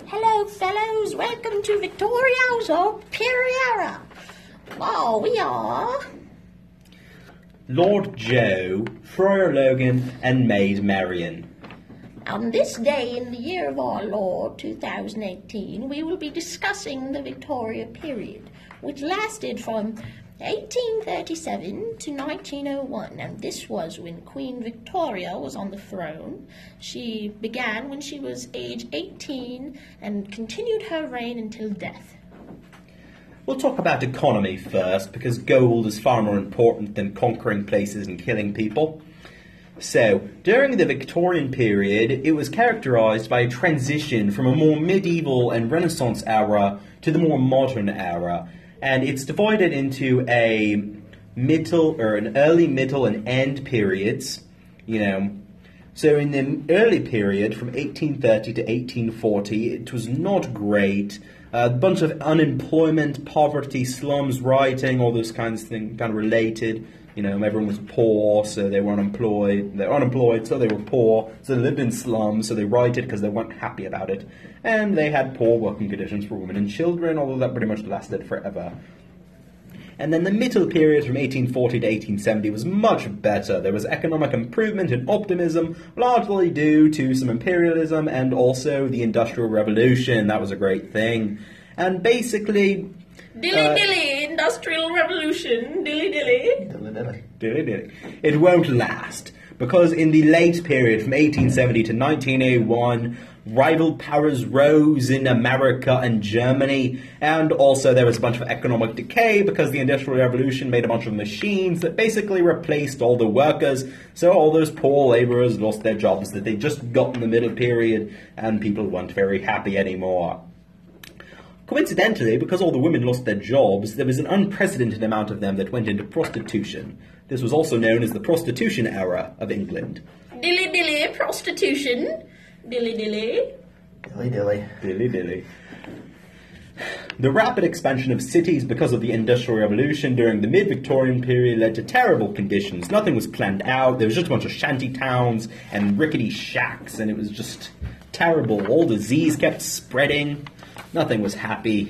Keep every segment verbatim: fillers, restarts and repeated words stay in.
Hello, fellows. Welcome to Victoria's or Periera. Oh, we are Lord Joe, Friar Logan, and Maid Marian. on this day in the year of our Lord two thousand eighteen. We will be discussing the Victoria period, which lasted from eighteen thirty-seven to nineteen oh one, and this was when Queen Victoria was on the throne. She began when she was age eighteen and continued her reign until death. We'll talk about economy first, because gold is far more important than conquering places and killing people. So, during the Victorian period, it was characterized by a transition from a more medieval and Renaissance era to the more modern era. And it's divided into a middle, or an early, middle, and end periods, you know. So in the early period, from eighteen thirty to eighteen forty, it was not great. A bunch of unemployment, poverty, slums, rioting, all those kinds of things, kind of related. You know, everyone was poor, so they were unemployed. They were unemployed, so they were poor. So they lived in slums, so they rioted because they weren't happy about it. And they had poor working conditions for women and children, although that pretty much lasted forever. And then the middle period from eighteen forty to eighteen seventy was much better. There was economic improvement and optimism, largely due to some imperialism and also the Industrial Revolution. That was a great thing. And basically... Dilly uh, dilly, Industrial Revolution, dilly dilly. Dilly dilly. Dilly dilly. It won't last, because in the late period from eighteen seventy to nineteen oh one, rival powers rose in America and Germany, and also there was a bunch of economic decay because the Industrial Revolution made a bunch of machines that basically replaced all the workers, so all those poor laborers lost their jobs that they just got in the middle period, and people weren't very happy anymore. Coincidentally, because all the women lost their jobs, there was an unprecedented amount of them that went into prostitution. This was also known as the prostitution era of England. Dilly dilly, prostitution. Dilly dilly. Dilly dilly. Dilly dilly. The rapid expansion of cities because of the Industrial Revolution during the mid-Victorian period led to terrible conditions. Nothing was planned out. There was just a bunch of shanty towns and rickety shacks, and it was just terrible. All disease kept spreading. Nothing was happy.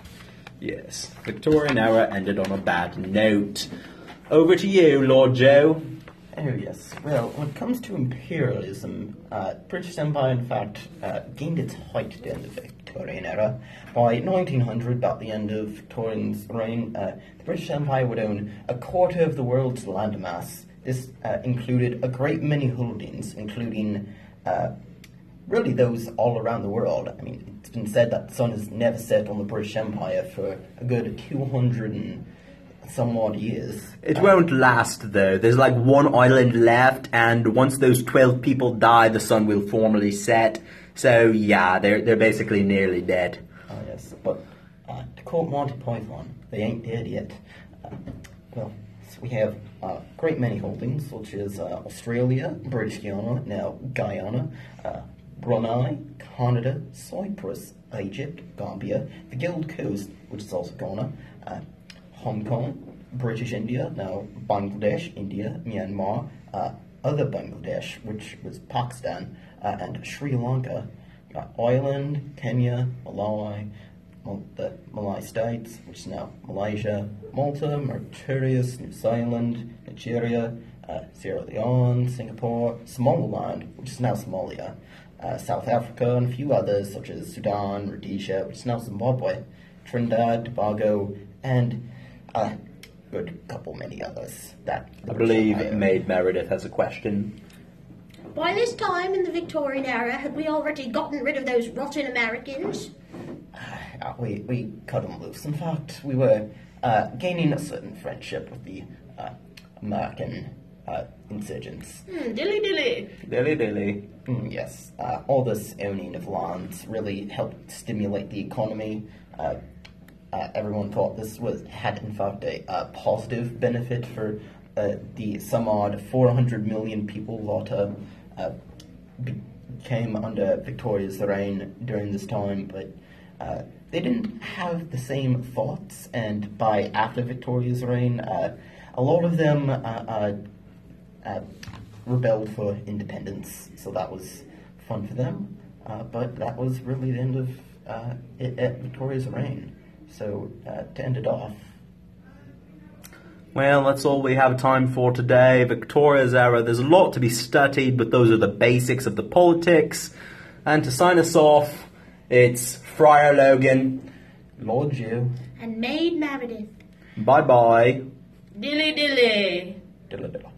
Yes, Victorian era ended on a bad note. Over to you, Lord Joe. Oh, yes. Well, when it comes to imperialism, uh, British Empire, in fact, uh, gained its height during the Victorian era. By nineteen hundred, about the end of Victorian's reign, uh, the British Empire would own a quarter of the world's landmass. This uh, included a great many holdings, including uh, really those all around the world. I mean, it's been said that the sun has never set on the British Empire for a good two hundred and some odd years. It won't last, though. There's like one island left, and once those twelve people die, the sun will formally set. So, yeah, they're they're basically nearly dead. Oh, yes, but uh, to quote Monty Python, they ain't dead yet. Uh, well, so we have a uh, great many holdings, such as uh, Australia, British Guiana, now Guyana, uh, Brunei, Canada, Cyprus, Egypt, Gambia, the Gold Coast, which is also Ghana, uh, Hong Kong, British India, now Bangladesh, India, Myanmar, uh, other Bangladesh, which was Pakistan, uh, and Sri Lanka, uh, Ireland, Kenya, Malawi, Mal- the Malay States, which is now Malaysia, Malta, Mauritius, New Zealand, Nigeria, uh, Sierra Leone, Singapore, Somaliland, which is now Somalia, uh, South Africa, and a few others such as Sudan, Rhodesia, which is now Zimbabwe, Trinidad, Tobago, and a good couple many others. That I believe Maid Meredith has a question. By this time in the Victorian era, had we already gotten rid of those rotten Americans? Uh, we, we cut them loose. In fact, we were uh, gaining a certain friendship with the uh, American uh, insurgents. Hmm, dilly dilly. Dilly dilly. Mm, yes, uh, all this owning of lands really helped stimulate the economy. Uh, uh, everyone thought this was had, in fact, a, a positive benefit for uh, the some odd four hundred million people that uh, uh, became under Victoria's reign during this time, but uh, they didn't have the same thoughts, and by after Victoria's reign, uh, a lot of them uh, uh, uh, rebelled for independence, so that was fun for them. Uh, but that was really the end of uh, it at Victoria's reign. So uh, to end it off, well, that's all we have time for today. Victoria's era, there's a lot to be studied, but those are the basics of the politics. And to sign us off, it's Friar Logan, Lord Jew, And Maid Meredith. bye-bye. Dilly dilly. Dilla dilla.